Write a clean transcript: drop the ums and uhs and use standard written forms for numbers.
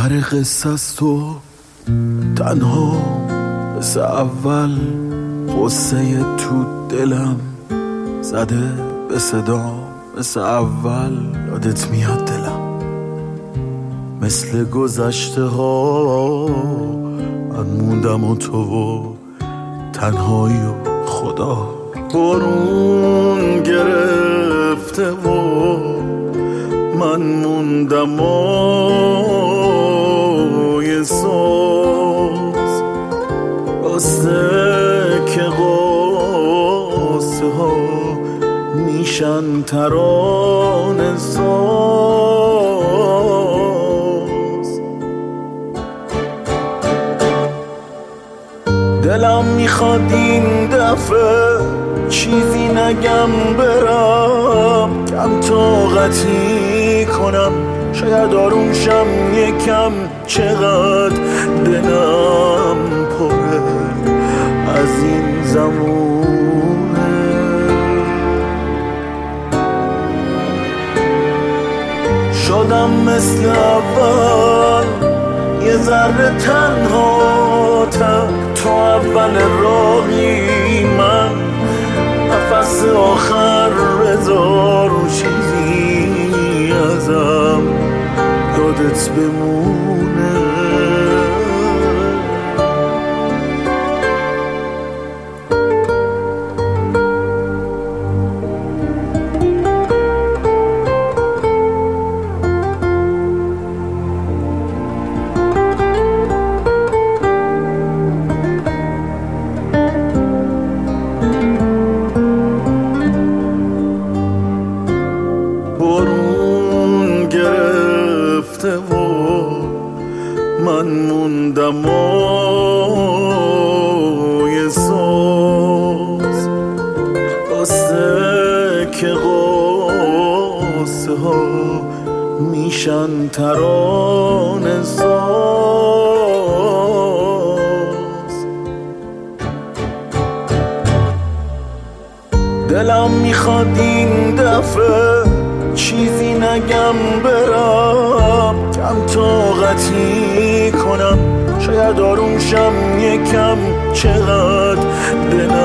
آخر قصه است و تنها مثل اول قصه تو دلم زده به صدا مثل اول یادت میاد دلم مثل گذشته ها من موندم و تو و تنهایی و خدا برون گرفته و من موندم و یه ساز راسته که قصه ها میشن ترانه ساز دلم میخواد این دفعه چیزی نگم برم کم طاقتی کنم شاید آروم شم یکم چقدر دلم پره از این زمونه شدم مثل اول یه ذره تنها تو اول راهی من نفس آخر بذار و چیزی ازم یادت بمونه برون گرفته و من موندم و یه ساز راسته که قصه ها میشن ترانه ساز دلم میخواد این دفعه چیزی نگم برم کم طاقتی کنم شاید آروم شم یکم چقدر دلم